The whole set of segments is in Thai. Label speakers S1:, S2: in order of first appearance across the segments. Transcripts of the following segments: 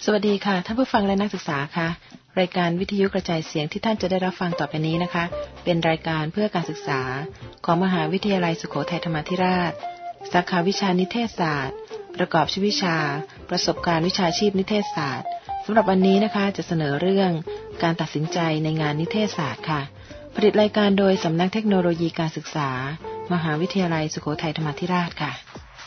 S1: สวัสดีค่ะท่านผู้ฟังและนักศึกษาค่ะรายการวิทยุกระจายเสียงที่ท่านจะได้รับฟังต่อไปนี้นะคะเป็นรายการเพื่อการศึกษาของมหาวิทยาลัยสุโขทัยธรรมาธิราชสาขาวิชานิเทศศาสตร์ประกอบชื่อวิชาประสบการณ์วิชาชีพนิเทศศาสตร์สำหรับวันนี้นะคะจะเสนอเรื่องการตัดสินใจในงานนิเทศศาสตร์ค่ะผลิตรายการโดยสำนักเทคโนโลยีการศึกษามหาวิทยาลัยสุโขทัยธรรมาธิราชค่ะ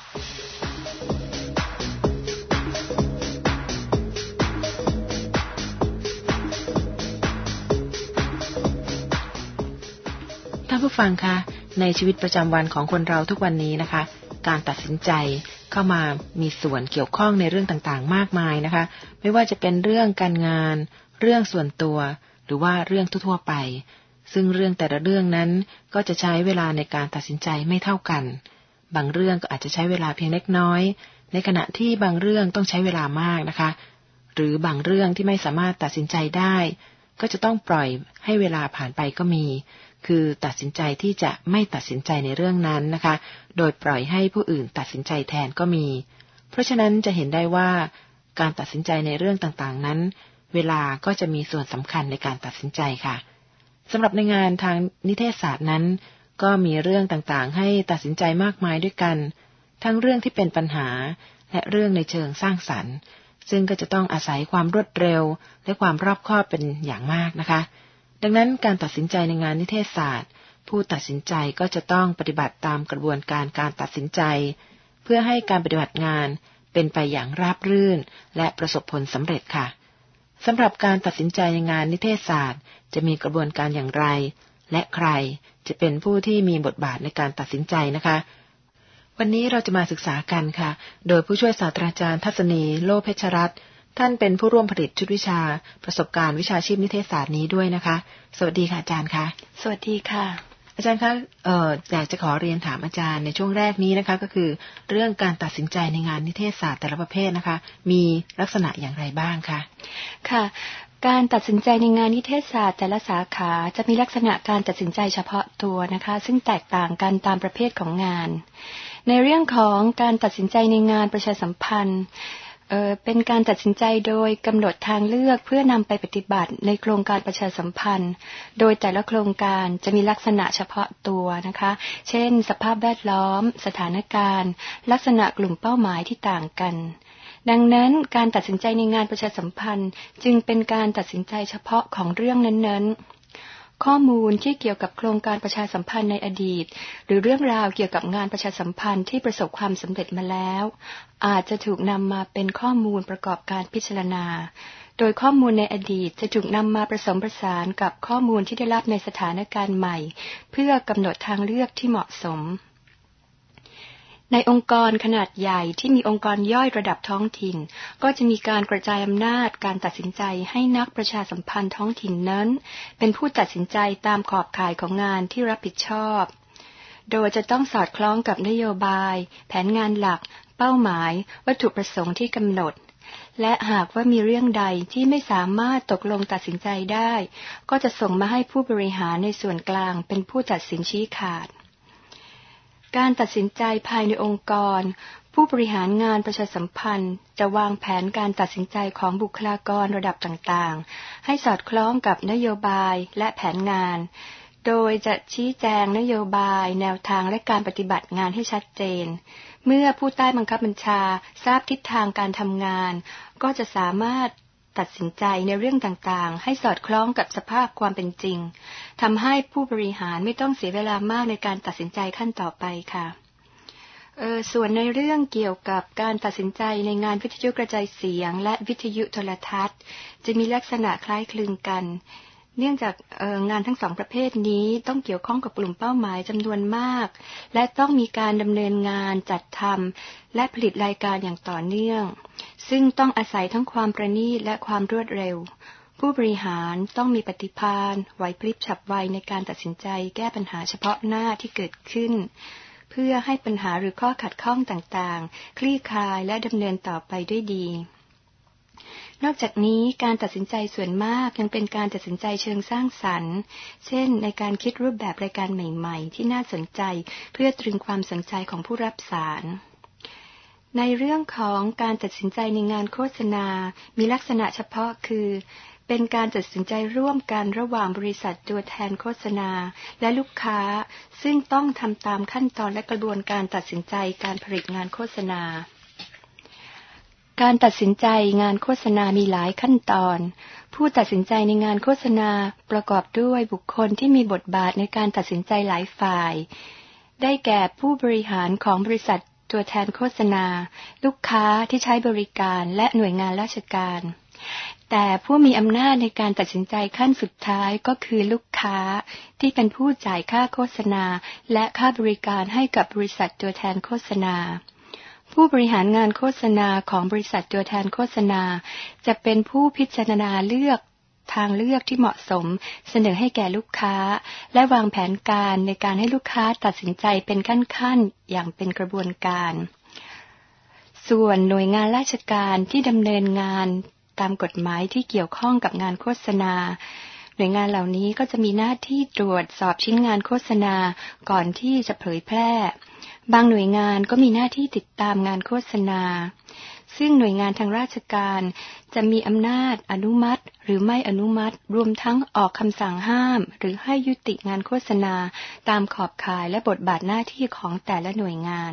S1: ท่านผู้ฟังคะในชีวิตประจำวันของคนเราทุกวันนี้นะคะการตัดสินใจเข้ามามีส่วนเกี่ยวข้องในเรื่องต่างๆมากมายนะคะไม่ว่าจะเป็นเรื่องการงานเรื่องส่วนตัวหรือว่าเรื่องทั่วๆไปซึ่งเรื่องแต่ละเรื่องนั้นก็จะใช้เวลาในการตัดสินใจไม่เท่ากันบางเรื่องก็อาจจะใช้เวลาเพียงเล็กน้อยในขณะที่บางเรื่องต้องใช้เวลามากนะคะหรือบางเรื่องที่ไม่สามารถตัดสินใจได้ก็จะต้องปล่อยให้เวลาผ่านไปก็มีคือตัดสินใจที่จะไม่ตัดสินใจในเรื่องนั้นนะคะโดยปล่อยให้ผู้อื่นตัดสินใจแทนก็มีเพราะฉะนั้นจะเห็นได้ว่าการตัดสินใจในเรื่องต่างๆนั้นเวลาก็จะมีส่วนสำคัญในการตัดสินใจค่ะสำหรับในงานทางนิเทศศาสตร์นั้นก็มีเรื่องต่างๆให้ตัดสินใจมากมายด้วยกันทั้งเรื่องที่เป็นปัญหาและเรื่องในเชิงสร้างสรรค์ซึ่งก็จะต้องอาศัยความรวดเร็วและความรอบคอบเป็นอย่างมากนะคะดังนั้นการตัดสินใจในงานนิเทศศาสตร์ผู้ตัดสินใจก็จะต้องปฏิบัติตามกระบวนการตัดสินใจเพื่อให้การปฏิบัติงานเป็นไปอย่างราบรื่นและประสบผลสำเร็จค่ะสำหรับการตัดสินใจในงานนิเทศศาสตร์จะมีกระบวนการอย่างไรและใครจะเป็นผู้ที่มีบทบาทในการตัดสินใจนะคะวันนี้เราจะมาศึกษากันค่ะโดยผู้ช่วยศาสตราจารย์ทัศนีโลเพชรรัตน์ท่านเป็นผู้ร่วมผลิตชุดวิชาประสบการณ์วิชาชีพนิเทศศาสตร์นี้ด้วยนะคะสวัสดีค่ะอาจารย์คะ
S2: สวัสดีค่ะ
S1: อาจารย์คะอยากจะขอเรียนถามอาจารย์ในช่วงแรกนี้นะคะก็คือเรื่องการตัดสินใจในงานนิเทศศาสตร์แต่ละประเภทนะคะมีลักษณะอย่างไรบ้างคะ
S2: ค่ะการตัดสินใจในงานนิเทศศาสตร์แต่ละสาขาจะมีลักษณะการตัดสินใจเฉพาะตัวนะคะซึ่งแตกต่างกันตามประเภทของงานในเรื่องของการตัดสินใจในงานประชาสัมพันธ์เป็นการตัดสินใจโดยกำหนดทางเลือกเพื่อนำไปปฏิบัติในโครงการประชาสัมพันธ์โดยแต่ละโครงการจะมีลักษณะเฉพาะตัวนะคะเช่นสภาพแวดล้อมสถานการณ์ลักษณะกลุ่มเป้าหมายที่ต่างกันดังนั้นการตัดสินใจในงานประชาสัมพันธ์จึงเป็นการตัดสินใจเฉพาะของเรื่องนั้นๆข้อมูลที่เกี่ยวกับโครงการประชาสัมพันธ์ในอดีตหรือเรื่องราวเกี่ยวกับงานประชาสัมพันธ์ที่ประสบความสำเร็จมาแล้วอาจจะถูกนำมาเป็นข้อมูลประกอบการพิจารณาโดยข้อมูลในอดีตจะถูกนำมาผสมผสานกับข้อมูลที่ได้รับในสถานการณ์ใหม่เพื่อกำหนดทางเลือกที่เหมาะสมในองค์กรขนาดใหญ่ที่มีองค์กรย่อยระดับท้องถิ่นก็จะมีการกระจายอำนาจการตัดสินใจให้นักประชาสัมพันธ์ท้องถิ่นนั้นเป็นผู้ตัดสินใจตามขอบข่ายของงานที่รับผิดชอบโดยจะต้องสอดคล้องกับนโยบายแผนงานหลักเป้าหมายวัตถุประสงค์ที่กำหนดและหากว่ามีเรื่องใดที่ไม่สามารถตกลงตัดสินใจได้ก็จะส่งมาให้ผู้บริหารในส่วนกลางเป็นผู้ตัดสินชี้ขาดการตัดสินใจภายในองค์กรผู้บริหารงานประชาสัมพันธ์จะวางแผนการตัดสินใจของบุคลากรระดับต่างๆให้สอดคล้องกับนโยบายและแผนงานโดยจะชี้แจงนโยบายแนวทางและการปฏิบัติงานให้ชัดเจนเมื่อผู้ใต้บังคับบัญชาทราบทิศทางการทำงานก็จะสามารถตัดสินใจในเรื่องต่างๆให้สอดคล้องกับสภาพความเป็นจริงทำให้ผู้บริหารไม่ต้องเสียเวลามากในการตัดสินใจขั้นต่อไปค่ะส่วนในเรื่องเกี่ยวกับการตัดสินใจในงานวิทยุกระจายเสียงและวิทยุโทรทัศน์จะมีลักษณะคล้ายคลึงกันเนื่องจากงานทั้งสองประเภทนี้ต้องเกี่ยวข้องกับกลุ่มเป้าหมายจำนวนมากและต้องมีการดำเนินงานจัดทำและผลิตรายการอย่างต่อเนื่องซึ่งต้องอาศัยทั้งความประณีตและความรวดเร็วผู้บริหารต้องมีปฏิภาณไหวพริบฉับไวในการตัดสินใจแก้ปัญหาเฉพาะหน้าที่เกิดขึ้นเพื่อให้ปัญหาหรือข้อขัดข้องต่างๆคลี่คลายและดำเนินต่อไปด้วยดีนอกจากนี้การตัดสินใจส่วนมากยังเป็นการตัดสินใจเชิงสร้างสรรค์เช่นในการคิดรูปแบบรายการใหม่ๆที่น่าสนใจเพื่อตรึงความสนใจของผู้รับสารในเรื่องของการตัดสินใจในงานโฆษณามีลักษณะเฉพาะคือเป็นการตัดสินใจร่วมกันระหว่างบริษัทตัวแทนโฆษณาและลูกค้าซึ่งต้องทำตามขั้นตอนและกระบวนการตัดสินใจการผลิตงานโฆษณาการตัดสินใจงานโฆษณามีหลายขั้นตอนผู้ตัดสินใจในงานโฆษณาประกอบด้วยบุคคลที่มีบทบาทในการตัดสินใจหลายฝ่ายได้แก่ผู้บริหารของบริษัทตัวแทนโฆษณาลูกค้าที่ใช้บริการและหน่วยงานราชการแต่ผู้มีอำนาจในการตัดสินใจขั้นสุดท้ายก็คือลูกค้าที่เป็นผู้จ่ายค่าโฆษณาและค่าบริการให้กับบริษัทตัวแทนโฆษณาผู้บริหารงานโฆษณาของบริษัทตัวแทนโฆษณาจะเป็นผู้พิจารณาเลือกทางเลือกที่เหมาะสมเสนอให้แก่ลูกค้าและวางแผนการในการให้ลูกค้าตัดสินใจเป็นขั้นๆอย่างเป็นกระบวนการส่วนหน่วยงานราชการที่ดำเนินงานตามกฎหมายที่เกี่ยวข้องกับงานโฆษณาหน่วยงานเหล่านี้ก็จะมีหน้าที่ตรวจสอบชิ้นงานโฆษณาก่อนที่จะเผยแพร่บางหน่วยงานก็มีหน้าที่ติดตามงานโฆษณาซึ่งหน่วยงานทางราชการจะมีอำนาจอนุมัติหรือไม่อนุมัติรวมทั้งออกคำสั่งห้ามหรือให้ยุติงานโฆษณาตามขอบข่ายและบทบาทหน้าที่ของแต่ละหน่วยงาน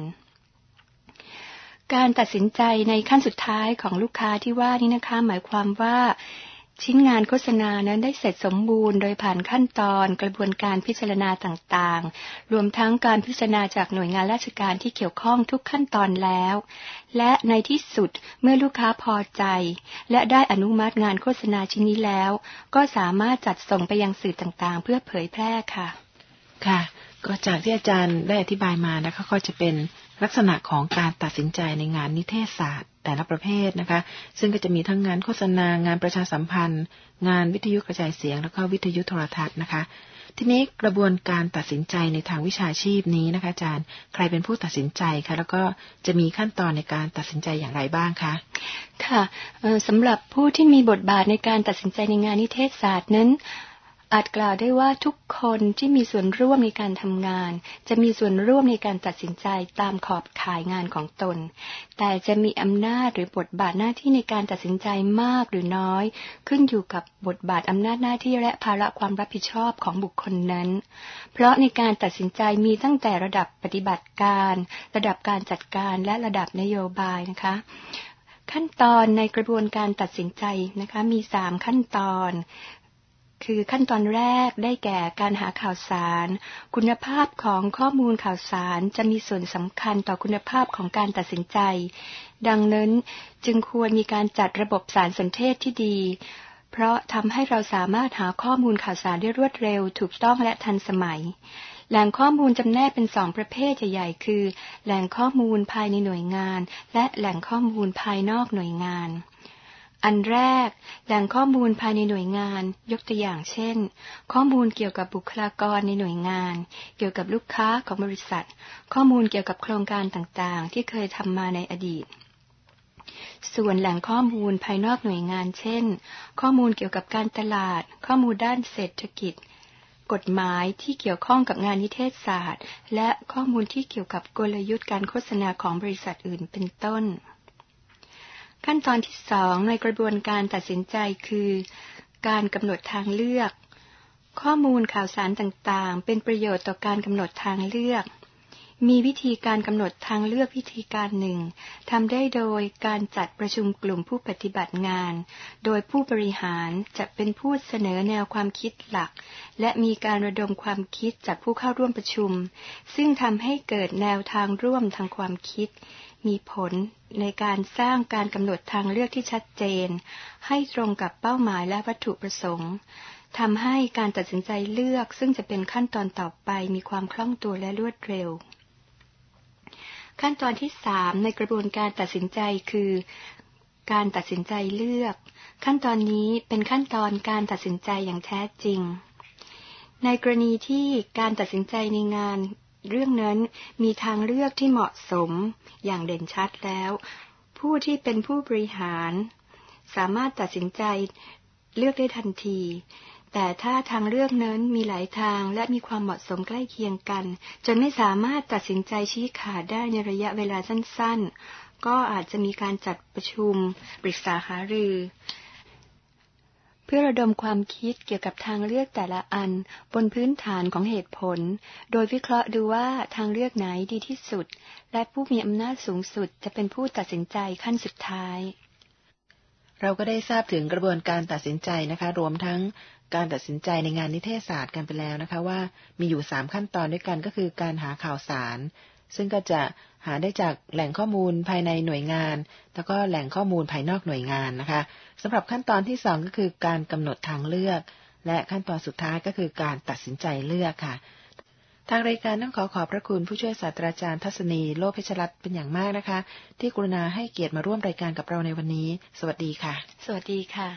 S2: การตัดสินใจในขั้นสุดท้ายของลูกค้าที่ว่านี้นะคะหมายความว่าชิ้นงานโฆษณานั้นได้เสร็จสมบูรณ์โดยผ่านขั้นตอนกระบวนการพิจารณาต่างๆรวมทั้งการพิจารณาจากหน่วยงานราชการที่เกี่ยวข้องทุกขั้นตอนแล้วและในที่สุดเมื่อลูกค้าพอใจและได้อนุมัติงานโฆษณาชิ้นนี้แล้วก็สามารถจัดส่งไปยังสื่อต่างๆเพื่อเผยแพร่ค่ะ
S1: ค่ะก็จากที่อาจารย์ได้อธิบายมานะคะก็จะเป็นลักษณะของการตัดสินใจในงานนิเทศศาสตร์แต่ละประเภทนะคะซึ่งก็จะมีทั้งงานโฆษณางานประชาสัมพันธ์งานวิทยุกระจายเสียงแล้วก็วิทยุโทรทัศน์นะคะทีนี้กระบวนการตัดสินใจในทางวิชาชีพนี้นะคะอาจารย์ใครเป็นผู้ตัดสินใจคะแล้วก็จะมีขั้นตอนในการตัดสินใจอย่างไรบ้างคะ
S2: ค่ะสำหรับผู้ที่มีบทบาทในการตัดสินใจในงานนิเทศศาสตร์นั้นอาจกล่าวได้ว่าทุกคนที่มีส่วนร่วมในการทำงานจะมีส่วนร่วมในการตัดสินใจตามขอบข่ายงานของตนแต่จะมีอำนาจหรือบทบาทหน้าที่ในการตัดสินใจมากหรือน้อยขึ้นอยู่กับบทบาทอำนาจหน้าที่และภาระความรับผิดชอบของบุคคลนั้นเพราะในการตัดสินใจมีตั้งแต่ระดับปฏิบัติการระดับการจัดการและระดับนโยบายนะคะขั้นตอนในกระบวนการตัดสินใจนะคะมี3ขั้นตอนคือขั้นตอนแรกได้แก่การหาข่าวสารคุณภาพของข้อมูลข่าวสารจะมีส่วนสำคัญต่อคุณภาพของการตัดสินใจดังนั้นจึงควรมีการจัดระบบสารสนเทศที่ดีเพราะทำให้เราสามารถหาข้อมูลข่าวสารได้รวดเร็วถูกต้องและทันสมัยแหล่งข้อมูลจำแนกเป็น2ประเภทใหญ่ๆคือแหล่งข้อมูลภายในหน่วยงานและแหล่งข้อมูลภายนอกหน่วยงานอันแรกแหล่งข้อมูลภายในหน่วยงานยกตัวอย่างเช่นข้อมูลเกี่ยวกับบุคลากรในหน่วยงานเกี่ยวกับลูกค้าของบริษัทข้อมูลเกี่ยวกับโครงการต่างๆที่เคยทำมาในอดีตส่วนแหล่งข้อมูลภายนอกหน่วยงานเช่นข้อมูลเกี่ยวกับการตลาดข้อมูลด้านเศรษฐกิจกฎหมายที่เกี่ยวข้องกับงานนิเทศศาสตร์และข้อมูลที่เกี่ยวกับกลยุทธ์การโฆษณาของบริษัทอื่นเป็นต้นขั้นตอนที่2ในกระบวนการตัดสินใจคือการกำหนดทางเลือกข้อมูลข่าวสารต่างๆเป็นประโยชน์ต่อการกำหนดทางเลือกมีวิธีการกำหนดทางเลือกวิธีการหนึ่งทำได้โดยการจัดประชุมกลุ่มผู้ปฏิบัติงานโดยผู้บริหารจะเป็นผู้เสนอแนวความคิดหลักและมีการระดมความคิดจากผู้เข้าร่วมประชุมซึ่งทำให้เกิดแนวทางร่วมทางความคิดมีผลในการสร้างการกำหนดทางเลือกที่ชัดเจนให้ตรงกับเป้าหมายและวัตถุประสงค์ทำให้การตัดสินใจเลือกซึ่งจะเป็นขั้นตอนต่อไปมีความคล่องตัวและรวดเร็วขั้นตอนที่3ในกระบวนการตัดสินใจคือการตัดสินใจเลือกขั้นตอนนี้เป็นขั้นตอนการตัดสินใจอย่างแท้จริงในกรณีที่การตัดสินใจในงานเรื่องนั้นมีทางเลือกที่เหมาะสมอย่างเด่นชัดแล้วผู้ที่เป็นผู้บริหารสามารถตัดสินใจเลือกได้ทันทีแต่ถ้าทางเลือกนั้นมีหลายทางและมีความเหมาะสมใกล้เคียงกันจนไม่สามารถตัดสินใจชี้ขาดได้ในระยะเวลาสั้นๆก็อาจจะมีการจัดประชุมปรึกษาหารือเพื่อระดมความคิดเกี่ยวกับทางเลือกแต่ละอันบนพื้นฐานของเหตุผลโดยวิเคราะห์ดูว่าทางเลือกไหนดีที่สุดและผู้มีอำนาจสูงสุดจะเป็นผู้ตัดสินใจขั้นสุดท้าย
S1: เราก็ได้ทราบถึงกระบวนการตัดสินใจนะคะรวมทั้งการตัดสินใจในงานนิเทศศาสตร์กันไปแล้วนะคะว่ามีอยู่3ขั้นตอนด้วยกันก็คือการหาข่าวสารซึ่งก็จะหาได้จากแหล่งข้อมูลภายในหน่วยงานแล้วก็แหล่งข้อมูลภายนอกหน่วยงานนะคะสำหรับขั้นตอนที่2ก็คือการกำหนดทางเลือกและขั้นตอนสุดท้ายก็คือการตัดสินใจเลือกค่ะทางรายการต้องขอบพระคุณผู้ช่วยศาสตราจารย์ทัศนีโลเพชรรัตน์เป็นอย่างมากนะคะที่กรุณาให้เกียรติมาร่วมรายการกับเราในวันนี้สวัสดีค่ะ
S2: สวัสดีค่ะ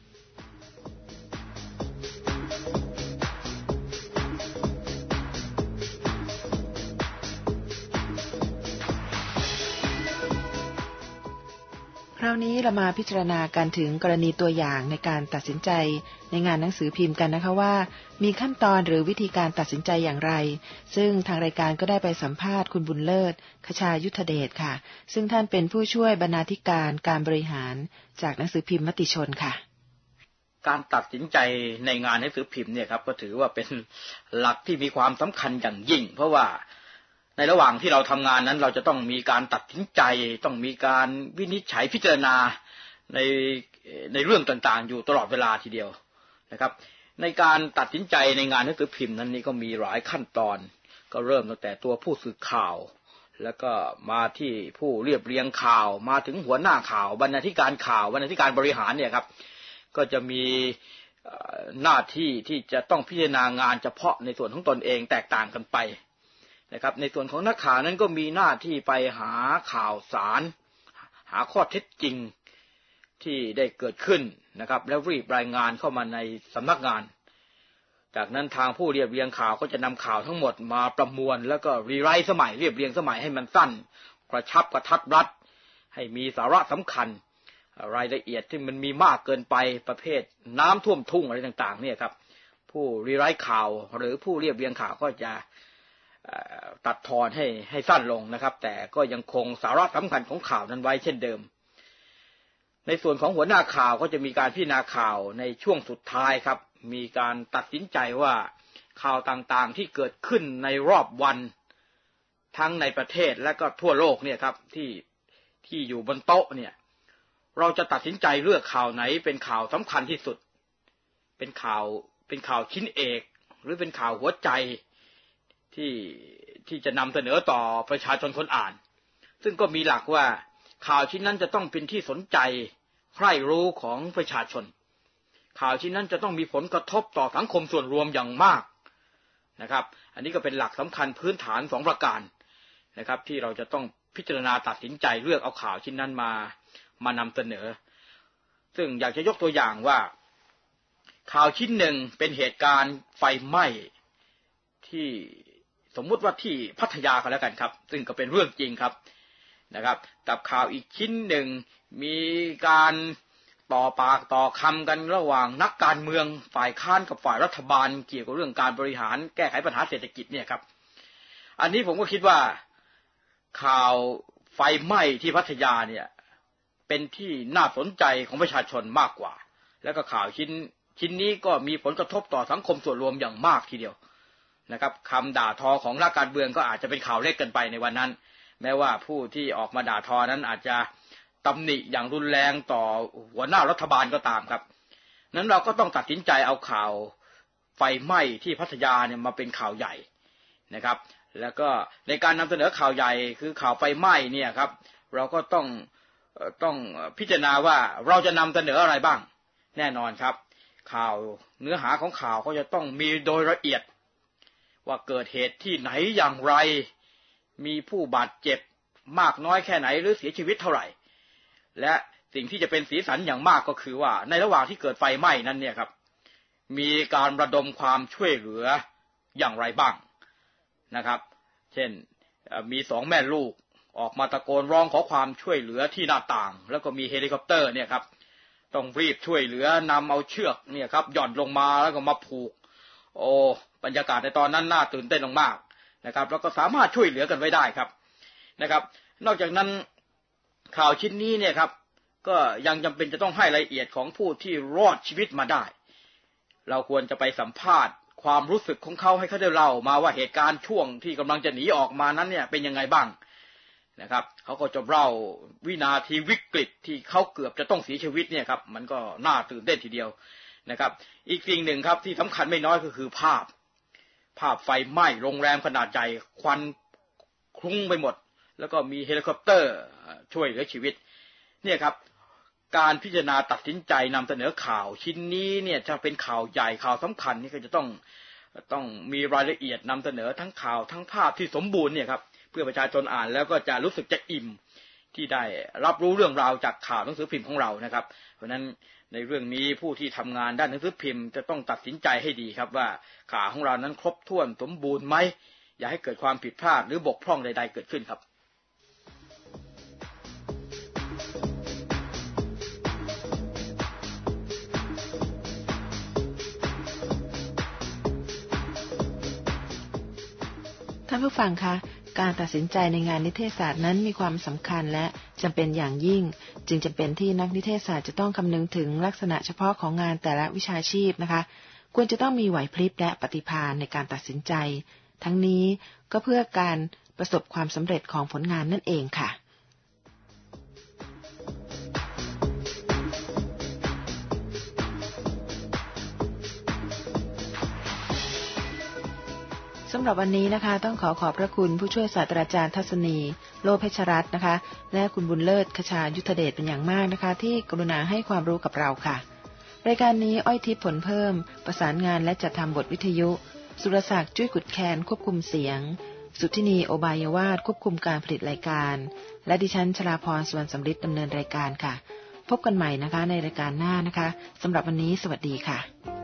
S1: คราวนี้เรามาพิจารณากันถึงกรณีตัวอย่างในการตัดสินใจในงานหนังสือพิมพ์กันนะคะว่ามีขั้นตอนหรือวิธีการตัดสินใจอย่างไรซึ่งทางรายการก็ได้ไปสัมภาษณ์คุณบุญเลิศคชายุทธเดชค่ะซึ่งท่านเป็นผู้ช่วยบรรณาธิการการบริหารจากหนังสือพิมพ์มติชนค่ะ
S3: การตัดสินใจในงานหนังสือพิมพ์เนี่ยครับก็ถือว่าเป็นหลักที่มีความสำคัญอย่างยิ่งเพราะว่าในระหว่างที่เราทำงานนั้นเราจะต้องมีการตัดสินใจต้องมีการวินิจฉัยพิจารณาในเรื่องต่างๆอยู่ตลอดเวลาทีเดียวนะครับในการตัดสินใจในงานหนังสือพิมพ์นั้นนี่ก็มีหลายขั้นตอนก็เริ่มตั้งแต่ตัวผู้สื่อข่าวแล้วก็มาที่ผู้เรียบเรียงข่าวมาถึงหัวหน้าข่าวบรรณาธิการข่าวบรรณาธิการบริหารเนี่ยครับก็จะมีหน้าที่ที่จะต้องพิจารณางานเฉพาะในส่วนของตนเองแตกต่างกันไปนะครับในส่วนของนักข่าวนั้นก็มีหน้าที่ไปหาข่าวสารหาข้อเท็จจริงที่ได้เกิดขึ้นนะครับแล้วรีบรายงานเข้ามาในสำนักงานจากนั้นทางผู้เรียบเรียงข่าวก็จะนำข่าวทั้งหมดมาประมวลแล้วก็รีไรต์สมัยเรียบเรียงสมัยให้มันสั้นกระชับกระทัดรัดให้มีสาระสำคัญรายละเอียดที่มันมีมากเกินไปประเภทน้ำท่วมทุ่งอะไรต่างๆเนี่ยครับผู้รีไรต์ข่าวหรือผู้เรียบเรียงข่าวก็จะตัดทอนให้สั้นลงนะครับแต่ก็ยังคงสาระสำคัญของข่าวนั้นไว้เช่นเดิมในส่วนของหัวหน้าข่าวก็จะมีการพิจารณาข่าวในช่วงสุดท้ายครับมีการตัดสินใจว่าข่าวต่างๆที่เกิดขึ้นในรอบวันทั้งในประเทศและก็ทั่วโลกเนี่ยครับที่อยู่บนโต๊ะเนี่ยเราจะตัดสินใจเลือกข่าวไหนเป็นข่าวสำคัญที่สุดเป็นข่าวชิ้นเอกหรือเป็นข่าวหัวใจที่จะนำเสนอต่อประชาชนคนอ่านซึ่งก็มีหลักว่าข่าวชิ้นนั้นจะต้องเป็นที่สนใจใคร่รู้ของประชาชนข่าวชิ้นนั้นจะต้องมีผลกระทบต่อสังคมส่วนรวมอย่างมากนะครับอันนี้ก็เป็นหลักสำคัญพื้นฐาน2ประการนะครับที่เราจะต้องพิจารณาตัดสินใจเลือกเอาข่าวชิ้นนั้นมานำเสนอซึ่งอยากจะยกตัวอย่างว่าข่าวชิ้นหนึ่งเป็นเหตุการณ์ไฟไหม้ที่สมมุติว่าที่พัทยาก็แล้วกันครับซึ่งก็เป็นเรื่องจริงครับนะครับกับข่าวอีกชิ้นหนึ่งมีการต่อปากต่อคำกันระหว่างนักการเมืองฝ่ายค้านกับฝ่ายรัฐบาลเกี่ยวกับเรื่องการบริหารแก้ไขปัญหาเศรษฐกิจเนี่ยครับอันนี้ผมก็คิดว่าข่าวไฟไหม้ที่พัทยาเนี่ยเป็นที่น่าสนใจของประชาชนมากกว่าแล้วก็ข่าวชิ้นนี้ก็มีผลกระทบต่อสังคมส่วนรวมอย่างมากทีเดียวนะครับคำด่าทอของนักการเมืองก็อาจจะเป็นข่าวเล็กเกินไปในวันนั้นแม้ว่าผู้ที่ออกมาด่าทอนั้นอาจจะตำหนิอย่างรุนแรงต่อหัวหน้ารัฐบาลก็ตามครับนั้นเราก็ต้องตัดสินใจเอาข่าวไฟไหม้ที่พัทยาเนี่ยมาเป็นข่าวใหญ่นะครับแล้วก็ในการนำเสนอข่าวใหญ่คือข่าวไฟไหม้เนี่ยครับเราก็ต้องพิจารณาว่าเราจะนำเสนออะไรบ้างแน่นอนครับข่าวเนื้อหาของข่าวก็จะต้องมีโดยละเอียดว่าเกิดเหตุที่ไหนอย่างไรมีผู้บาดเจ็บมากน้อยแค่ไหนหรือเสียชีวิตเท่าไหร่และสิ่งที่จะเป็นสีสันอย่างมากก็คือว่าในระหว่างที่เกิดไฟไหม้นั้นเนี่ยครับมีการระดมความช่วยเหลืออย่างไรบ้างนะครับเช่นมี2แม่ลูกออกมาตะโกนร้องขอความช่วยเหลือที่หน้าต่างแล้วก็มีเฮลิคอปเตอร์เนี่ยครับต้องรีบช่วยเหลือนำเอาเชือกเนี่ยครับหย่อนลงมาแล้วก็มาผูกโอ้บรรยากาศในตอนนั้นน่าตื่นเต้นมากๆนะครับแล้วก็สามารถช่วยเหลือกันไว้ได้ครับนะครับนอกจากนั้นข่าวชิ้นนี้เนี่ยครับก็ยังจำเป็นจะต้องให้รายละเอียดของผู้ที่รอดชีวิตมาได้เราควรจะไปสัมภาษณ์ความรู้สึกของเขาให้เขาได้เล่ามาว่าเหตุการณ์ช่วงที่กำลังจะหนีออกมานั้นเนี่ยเป็นยังไงบ้างนะครับเขาก็จะเล่าวินาทีวิกฤตที่เขาเกือบจะต้องเสียชีวิตเนี่ยครับมันก็น่าตื่นเต้นทีเดียวนะครับอีกสิ่งหนึ่งครับที่สำคัญไม่น้อยก็คือภาพไฟไหม้โรงแรมขนาดใหญ่ควันคลุ้งไปหมดแล้วก็มีเฮลิคอปเตอร์ช่วยเหลือชีวิตเนี่ยครับการพิจารณาตัดสินใจนำเสนอข่าวชิ้นนี้เนี่ยจะเป็นข่าวใหญ่ข่าวสำคัญนี่ก็จะต้องมีรายละเอียดนำเสนอทั้งข่าวทั้งภาพที่สมบูรณ์เนี่ยครับเพื่อประชาชนอ่านแล้วก็จะรู้สึกจะอิ่มที่ได้รับรู้เรื่องราวจากข่าวหนังสือพิมพ์ของเรานะครับเพราะฉะนั้นในเรื่องนี้ผู้ที่ทำงานด้านหนังสือพิมพ์จะต้องตัดสินใจให้ดีครับว่าข่าวของเรานั้นครบถ้วนสมบูรณ์ไหมอย่าให้เกิดความผิดพลาดหรือบกพร่องใดๆเกิดขึ้นครับ
S1: ท่านผู้ฟังคะการตัดสินใจในงานนิเทศศาสตร์นั้นมีความสำคัญและจำเป็นอย่างยิ่งจึงจำเป็นที่นักนิเทศศาสตร์จะต้องคำนึงถึงลักษณะเฉพาะของงานแต่ละวิชาชีพนะคะควรจะต้องมีไหวพริบและปฏิภาณในการตัดสินใจทั้งนี้ก็เพื่อการประสบความสำเร็จของผลงานนั่นเองค่ะสำหรับวันนี้นะคะต้องขอบพระคุณผู้ช่วยศาสตราจารย์ทัศนีโลเพชรรัตน์นะคะและคุณบุญเลิศคชายุทธเดชเป็นอย่างมากนะคะที่กรุณาให้ความรู้กับเราค่ะรายการนี้อ้อยทิพย์ผลเพิ่มประสานงานและจัดทำบทวิทยุสุรศักดิ์จุ้ยกุดแคนควบคุมเสียงสุทธินีโอบายวาทควบคุมการผลิตรายการและดิฉันชลาพรสุวรรณสำริดดำเนินรายการค่ะพบกันใหม่นะคะในรายการหน้านะคะสำหรับวันนี้สวัสดีค่ะ